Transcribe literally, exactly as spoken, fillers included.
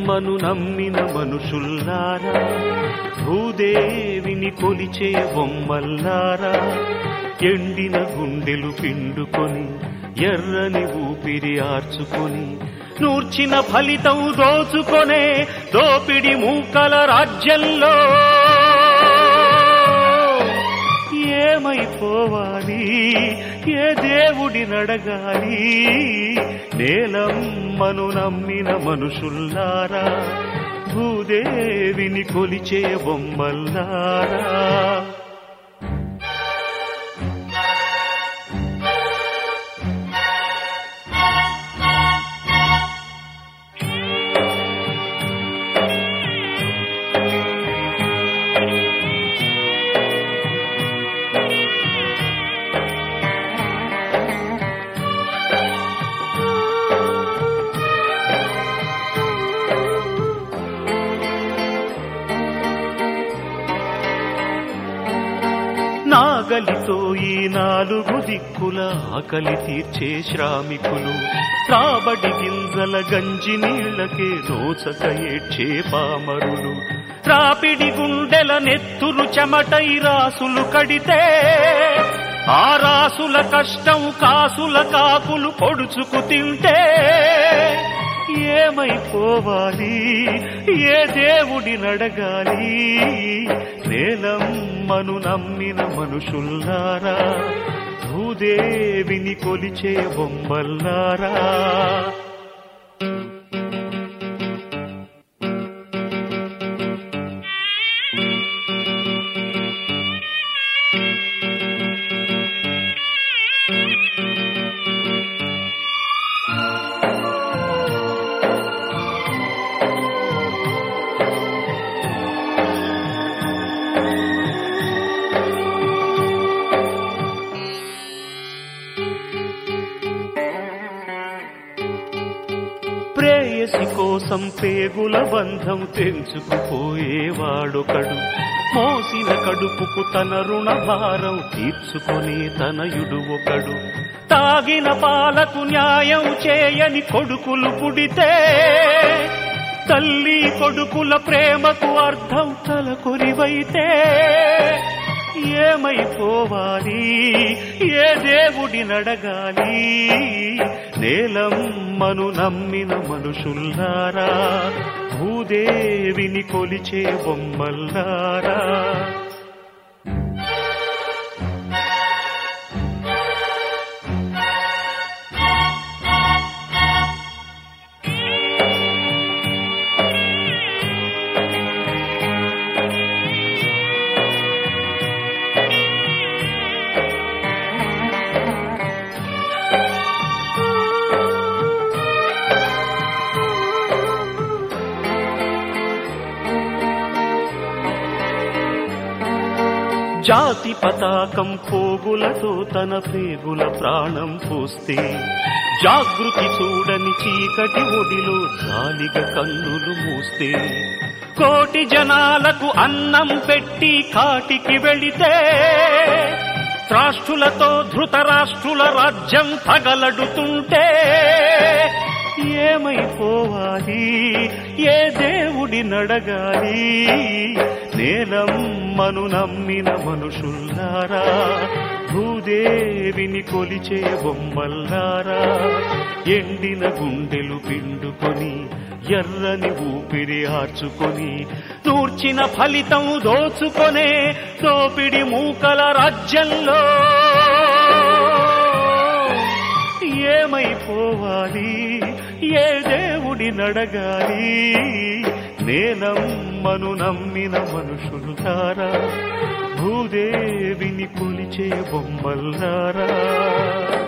నేలమ్మను నమ్మిన మనుషుల్లారా, భూదేవిని కొలిచే బొమ్మల్లారా, ఎండిన గుండెలు పిండుకొని ఎర్రని ఊపిరి ఆర్చుకొని నూర్చిన ఫలితం దోచుకొనే దోపిడి మూకల రాజ్యంలో ఏమైపోవాలి, ఏ దేవుడి నడగాలి? నేలమ్మను నమ్మిన మనుషుల్లారా, భూదేవిని కొలిచే బొమ్మల్లారా. నాగలితో ఈ నాలుగు దిక్కుల ఆకలి తీర్చే శ్రామికులు, రాబడి గింజల గంజి నీళ్లకే నోచక ఏడ్చే పామరులు, రాపిడి గుండెల నెత్తురు చెమటై రాసులు కడితే ఆ రాసుల కష్టం కాసుల కాకులు పొడుచుకు తింటే ఏమైపోవాలి, ఏ దేవుడి నడగాలి? నేలమ్మను నమ్మిన మనుషుల్లారా, భూదేవిని కొలిచే బొమ్మల్లారా. ప్రేయసి కోసం పేగుల బంధం తెంచుకుపోయేవాడొకడు, మోసిన కడుపుకు తన రుణ భారం తీర్చుకొని తనయుడు ఒకడు, తాగిన పాలకు న్యాయం చేయని కొడుకులు పుడితే తల్లి కొడుకుల ప్రేమకు అర్థం తలకొరివైతే ఏమైపోవాలి, ఏ దేవుడి నడగాలి? నేలమ్మను నమ్మిన మనుషుల్లారా, భూదేవిని కొలిచే బొమ్మల్లారా. జాతి పతాకం పోగులతో తన పేగుల ప్రాణం పోస్తే, జాగృతి చూడని చీకటి ఒడిలో జాలిగా కన్నులు మూస్తే, కోటి జనాలకు అన్నం పెట్టి కాటికి వెళితే త్రాష్ట్రులతో ధృతరాష్ట్రుల రాజ్యం తగలడుతుంటే ఏమైపోవాలి, ఏ దేవుడి నడగాలి? నేలమ్మను నమ్మిన మనుషుల్లారా, భూదేవిని కొలిచే బొమ్మల్లారా, ఎండిన గుండెలు పిండుకొని ఎర్రని ఊపిరి ఆర్చుకొని నూర్చిన ఫలితం దోచుకొనే దోపిడి మూకల రాజ్యంలో ఏమైపోవాలి, ఏ దేవుడి నడగాలి? నేలమ్మను నమ్మిన మనుషుల్లారా, భూదేవిని కొలిచే బొమ్మల్లారా.